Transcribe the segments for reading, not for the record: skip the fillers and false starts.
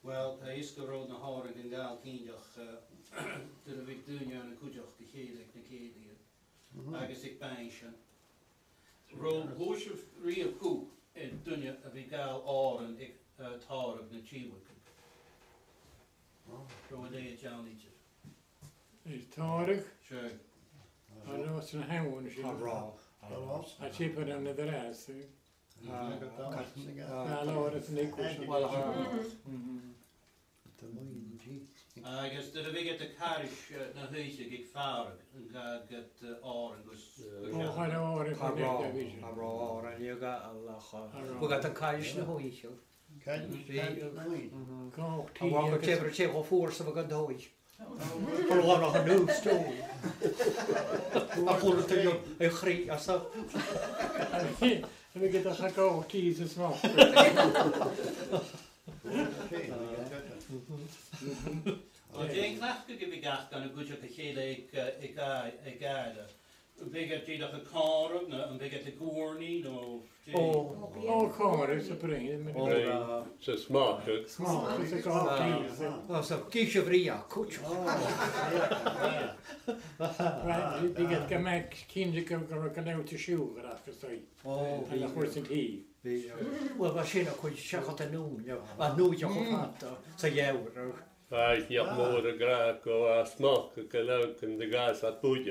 Well, hij is gewoon naar haar en gaal kindjach de Victoria en kujach gegeven de keer. Agus ik pension. Ro hoesje real koe en dunja ik gaal oren ik het haar op de chiwek. Ro een day challenge. Is tarig? Sure. I know it's a hound. I cheaper than the rest. I know it's an equal. I guess dat we get de karish naar huisje ik vaar en ga get oren dus. Oh, I know it's a division. En je gaat Allah. We gaan de kaish naar huisje. Go, En wat ik heb je voor ze we gaan dood. Voor wat nog een nieuw stoel. Ik voel het een griet als dat. And we get the go teas and smoke. Als je een nacht geef ik echt kan een goedje gele ik aarde. Big at die dat gekoren, een big at de goornie, no. Oh, come it's a bring. Ze smaken. Small, it's a go teas. Dat is een kiesje vria, koetje. Right, die get gemaakt kinderen kan out te shoe after say. Oh, En dat wordt het hier. Wel, wat je nog kunt zeggen te doen, ja. Maar nooit je gehad, zeg jij ook. Hij is niet meer graag of smaken, leuk en de gas at puja.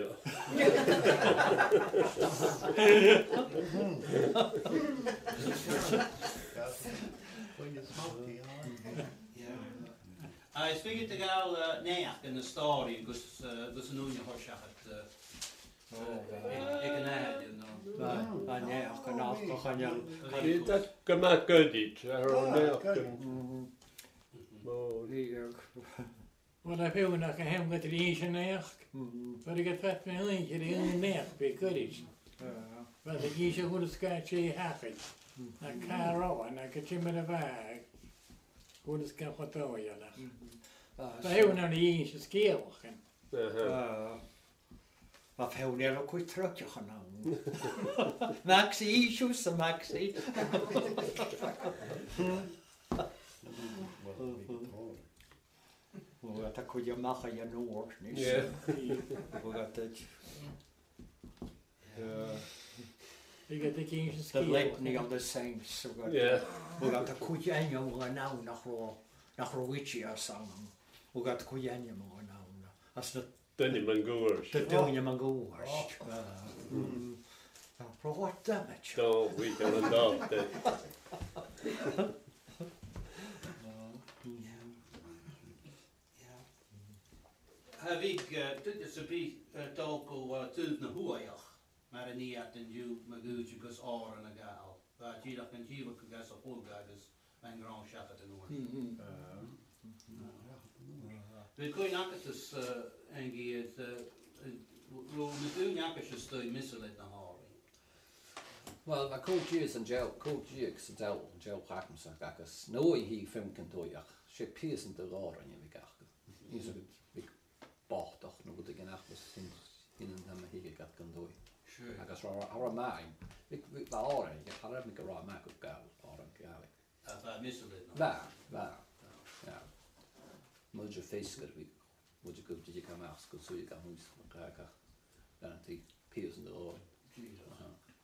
Hij is figured te gaal neer in de story, dus een nieuwe hoorschap. Ik een aarde, no. Nee, ik kan ook gaan Je dat gemaakt dit, Well, I feel like I haven't got the Asian neck, but I get fat my link in the neck, be goodies. But the geese would have scratched a happy. A car on, I could him in a bag. Would have got what though, you know. So I went on the Asian scale. Wat heel neer ook weer terug genomen. Maxi, juist Maxi. Dat kun je maken, je noord, niet? Ja. Hoe gaat het? You get the Asian Dat scale. lijkt niet aan de same. Ja. Hoe gaat dat kun je en jongen nou nog Roichia samen? Hoe gaat kun je en jongen nou? Als dat Dan is mijn goers. dat doe je maar goed. Maar wat damage? Zo, we gaan een dag. Heb ik, dit is een beetje toko tuut naar hoeijach, maar niet uit een juw, maar goed, je kunt oren en gaal. Waar je dat kan je wat je gaat op volgaan, dus mijn grand chef het in orde. We kunnen ook dus aangeven, we doen ook eens een stuk misselijk naar haar. Wel, maar coach is en gel praten ze gakas. Nooit hier film kan doorjaag. Je piercing de rare in je gakas. Hier zo ik bought toch nog wat ik in acht was in een hier gaat kan door. Sure. Gakas rare mijn. Ik waar je gaat er met rare maak op gaal. Rare Dat misselijk nog. Waar. Ja. Moet je face moet je goed dat je kan maken, zo je kan moest. Dan die piercing de rare.